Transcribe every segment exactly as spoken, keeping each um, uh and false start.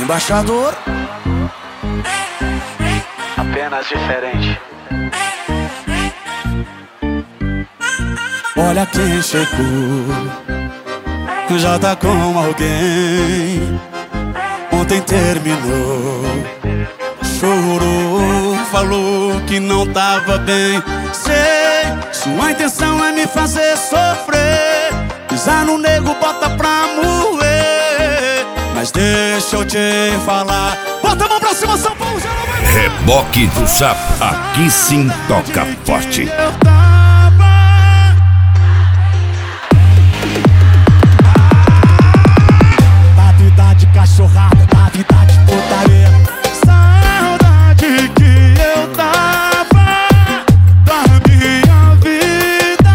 embaixador. Apenas diferente. Olha quem chegou, já tá com alguém. Ontem terminou, chorou, falou que não tava bem. Sei, sua intenção é me fazer sofrer, pisar no nego, bota pra moer. Mas deixa eu te falar, bota a mão pra cima, São Paulo, já não vai. Reboque do Zap, aqui sim toca forte. Da vida de cachorrada, da vida de putaria, saudade que eu tava da minha vida.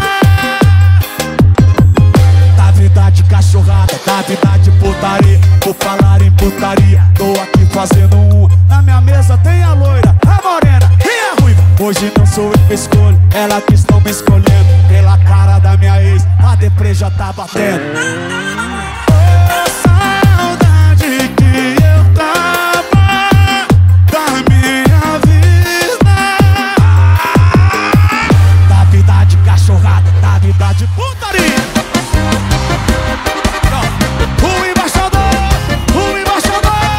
Da vida de cachorrada, da vida de putaria. Por falar em putaria, tô aqui fazendo um. Na minha mesa tem a loira, a morena e a ruiva. Hoje não sou eu que escolho, ela que estão me escolhendo. Pela cara da minha ex, a deprê já tá batendo. Oh, saudade que eu tava da minha vida. Da vida de cachorrada, da vida de putaria. O embaixador, o embaixador.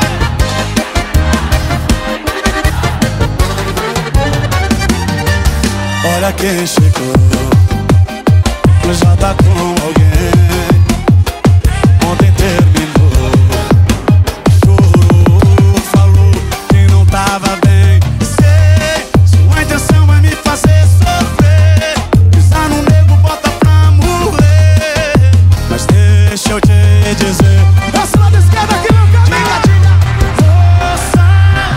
Olha quem chegou, já tá com alguém. Ontem terminou, chorou, falou que não tava bem. Sei, sua intenção é me fazer sofrer, pisar no nego, bota pra morrer. Mas deixa eu te dizer, esse lado esquerdo aqui, meu cara. Diga, diga, força.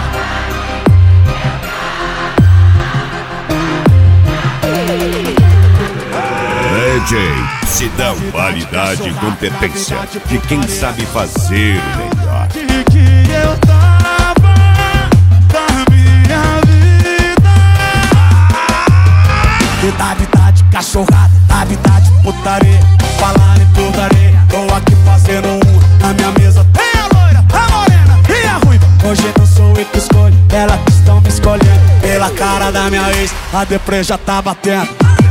D J Sidão, qualidade e competência de quem sabe fazer o melhor. Que eu tava da minha vida. E da vida de cachorrada, da vida de putaria. Falar em putaria, tô aqui fazendo um. Na minha mesa tem a loira, a morena e a ruiva. Hoje não sou eu que escolho, ela que estão me escolhendo. Pela cara da minha ex, a deprê já tá batendo.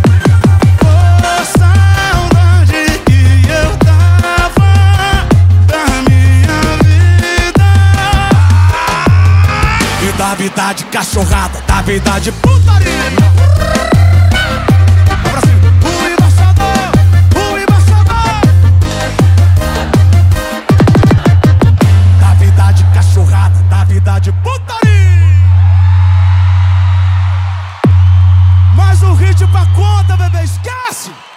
Da vida de cachorrada, da vida de putaria. Pra cima, o embaixador, o embaixador. Da vida de cachorrada, da vida de putaria. Mais um hit pra conta, bebê, esquece.